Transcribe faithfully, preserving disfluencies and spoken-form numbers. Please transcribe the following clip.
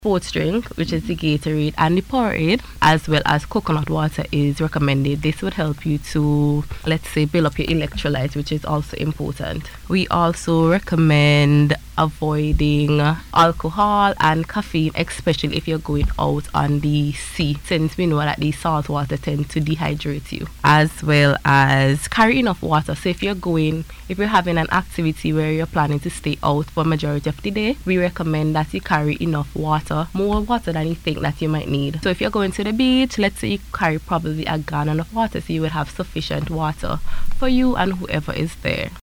sports drink, which is the Gatorade and the Powerade, as well as coconut water is recommended. This would help you to, let's say, build up your electrolytes, which is also important. We also recommend avoiding alcohol and caffeine, especially if you're going out on the sea, since we know that the salt water tends to dehydrate you, as well as carry enough water. So if you're going, if you're having an activity where you're planning to stay out for majority of the day, we recommend that you carry enough water, more water than you think that you might need. So if you're going to the beach, let's say you carry probably a gallon of water, so you would have sufficient water for you and whoever is there.